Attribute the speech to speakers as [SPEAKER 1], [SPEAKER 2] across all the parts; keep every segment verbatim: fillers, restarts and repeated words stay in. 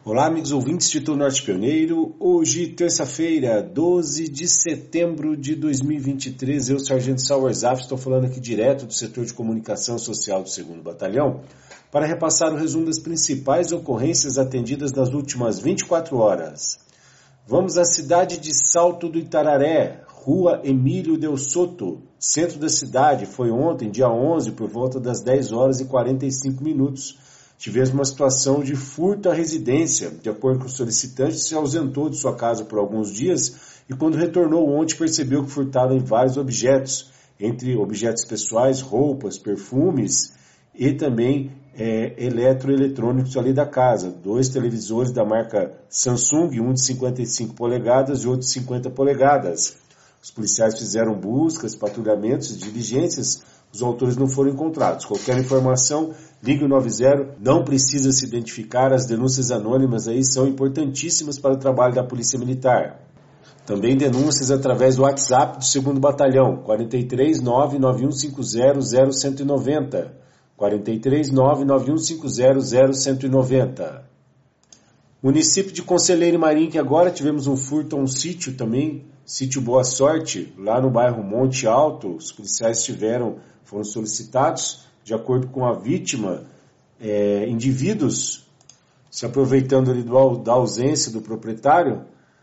[SPEAKER 1] Olá, amigos ouvintes de Título Norte Pioneiro. Hoje, terça-feira, doze de setembro de dois mil e vinte e três, eu, Sargento Sauerzaf, estou falando aqui direto do setor de comunicação social do segundo Batalhão para repassar o resumo das principais ocorrências atendidas nas últimas vinte e quatro horas. Vamos à cidade de Salto do Itararé, Rua Emílio Del Soto, centro da cidade. Foi ontem, dia onze, por volta das dez horas e quarenta e cinco minutos. Tivemos uma situação de furto à residência. De acordo com o solicitante, se ausentou de sua casa por alguns dias e quando retornou ontem percebeu que furtaram vários objetos, entre objetos pessoais, roupas, perfumes e também é, eletroeletrônicos ali da casa. Dois televisores da marca Samsung, um de cinquenta e cinco polegadas e outro de cinquenta polegadas. Os policiais fizeram buscas, patrulhamentos e diligências. Os autores não foram encontrados. Qualquer informação, ligue o nove zero, não precisa se identificar, as denúncias anônimas aí são importantíssimas para o trabalho da Polícia Militar. Também denúncias através do WhatsApp do segundo Batalhão, quatro três nove nove um cinco zero zero um zero nove zero, quatro três nove nove um cinco zero zero um zero nove zero. Município de Conselheiro e Marinho, agora tivemos um furto a um sítio também, sítio Boa Sorte, lá no bairro Monte Alto. Os policiais tiveram, foram solicitados, de acordo com a vítima, é, indivíduos se aproveitando ali do, da ausência do proprietário,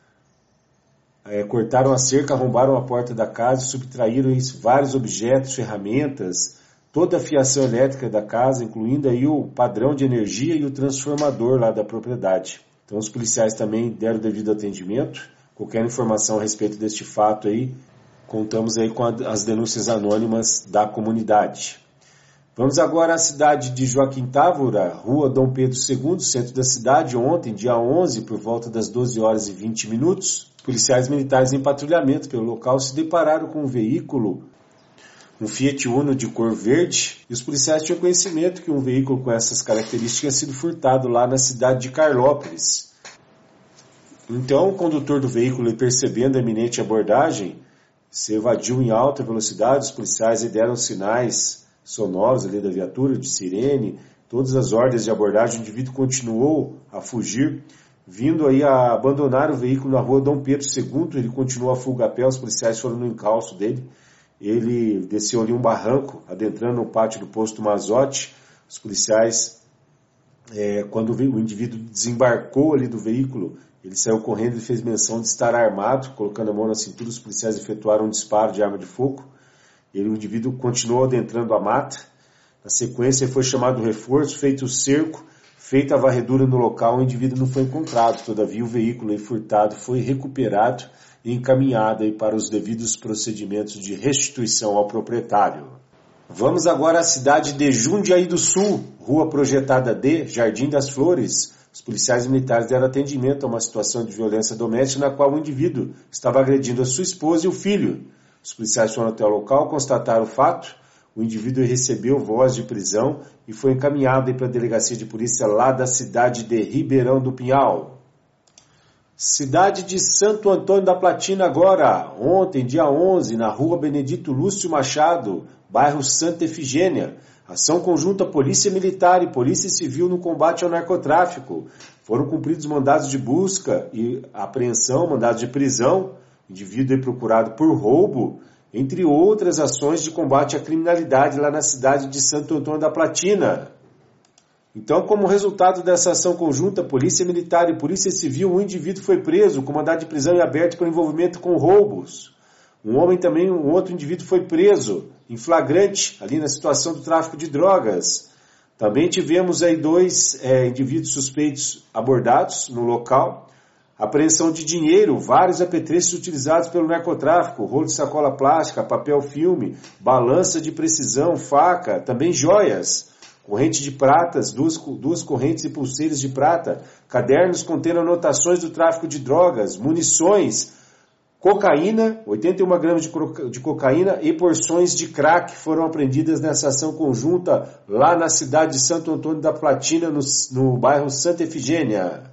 [SPEAKER 1] é, cortaram a cerca, arrombaram a porta da casa e subtraíram isso, vários objetos, ferramentas, toda a fiação elétrica da casa, incluindo aí o padrão de energia e o transformador lá da propriedade. Então os policiais também deram devido atendimento. Qualquer informação a respeito deste fato aí, contamos aí com a, as denúncias anônimas da comunidade. Vamos agora à cidade de Joaquim Távora, Rua Dom Pedro segundo, centro da cidade. Ontem, dia onze, por volta das doze horas e vinte minutos, policiais militares em patrulhamento pelo local se depararam com um veículo, um Fiat Uno de cor verde, e os policiais tinham conhecimento que um veículo com essas características tinha sido furtado lá na cidade de Carlópolis. Então, o condutor do veículo, percebendo a iminente abordagem, se evadiu em alta velocidade. Os policiais deram sinais sonoros ali da viatura, de sirene, todas as ordens de abordagem. O indivíduo continuou a fugir, vindo aí a abandonar o veículo na rua Dom Pedro segundo. Ele continuou a fuga a pé, os policiais foram no encalço dele. Ele desceu ali um barranco, adentrando no pátio do posto Mazotti. Os policiais, é, quando o indivíduo desembarcou ali do veículo, ele saiu correndo e fez menção de estar armado, colocando a mão na cintura. Os policiais efetuaram um disparo de arma de fogo. Ele, o indivíduo continuou adentrando a mata. Na sequência, foi chamado o reforço, feito o cerco, feita a varredura no local, o indivíduo não foi encontrado. Todavia, o veículo aí furtado foi recuperado e encaminhado aí para os devidos procedimentos de restituição ao proprietário. Vamos agora à cidade de Jundiaí do Sul, Rua Projetada D, Jardim das Flores. Os policiais militares deram atendimento a uma situação de violência doméstica na qual o indivíduo estava agredindo a sua esposa e o filho. Os policiais foram até o local, constataram o fato. O indivíduo recebeu voz de prisão e foi encaminhado para a delegacia de polícia lá da cidade de Ribeirão do Pinhal. Cidade de Santo Antônio da Platina agora, ontem, dia onze, na rua Benedito Lúcio Machado, bairro Santa Efigênia. Ação conjunta Polícia Militar e Polícia Civil no combate ao narcotráfico. Foram cumpridos mandados de busca e apreensão, mandados de prisão. O indivíduo é procurado por roubo, entre outras ações de combate à criminalidade lá na cidade de Santo Antônio da Platina. Então, como resultado dessa ação conjunta, Polícia Militar e Polícia Civil, um indivíduo foi preso com mandado de prisão em aberto por envolvimento com roubos. Um homem também, um outro indivíduo foi preso em flagrante, ali na situação do tráfico de drogas. Também tivemos aí dois é, indivíduos suspeitos abordados no local. Apreensão de dinheiro, vários apetrechos utilizados pelo narcotráfico, rolo de sacola plástica, papel filme, balança de precisão, faca, também joias, corrente de pratas, duas, duas correntes e pulseiras de prata, cadernos contendo anotações do tráfico de drogas, munições, cocaína, oitenta e uma gramas de, co- de cocaína e porções de crack foram apreendidas nessa ação conjunta lá na cidade de Santo Antônio da Platina, no, no bairro Santa Efigênia.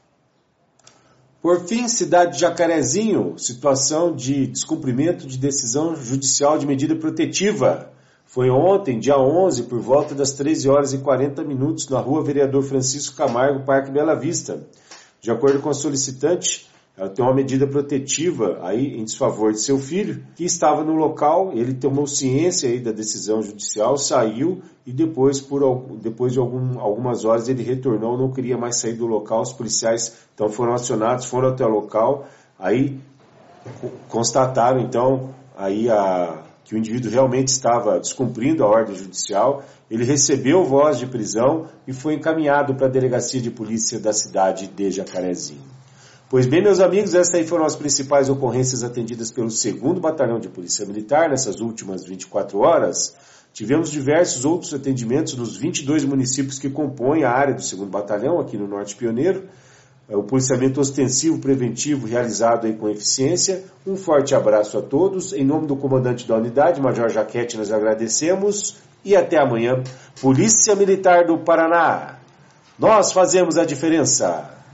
[SPEAKER 1] Por fim, cidade de Jacarezinho, situação de descumprimento de decisão judicial de medida protetiva. Foi ontem, dia onze, por volta das treze horas e quarenta minutos, na rua Vereador Francisco Camargo, Parque Bela Vista. De acordo com a solicitante, ela tem uma medida protetiva aí em desfavor de seu filho, que estava no local. Ele tomou ciência aí da decisão judicial, saiu e depois, por, depois de algum, algumas horas ele retornou, não queria mais sair do local. Os policiais então foram acionados, foram até o local, aí constataram então aí a... que o indivíduo realmente estava descumprindo a ordem judicial. Ele recebeu voz de prisão e foi encaminhado para a delegacia de polícia da cidade de Jacarezinho. Pois bem, meus amigos, essas aí foram as principais ocorrências atendidas pelo segundo Batalhão de Polícia Militar nessas últimas vinte e quatro horas. Tivemos diversos outros atendimentos nos vinte e dois municípios que compõem a área do segundo Batalhão, aqui no Norte Pioneiro. O policiamento ostensivo preventivo realizado aí com eficiência. Um forte abraço a todos. Em nome do comandante da unidade, Major Jaquete, nós agradecemos. E até amanhã. Polícia Militar do Paraná. Nós fazemos a diferença.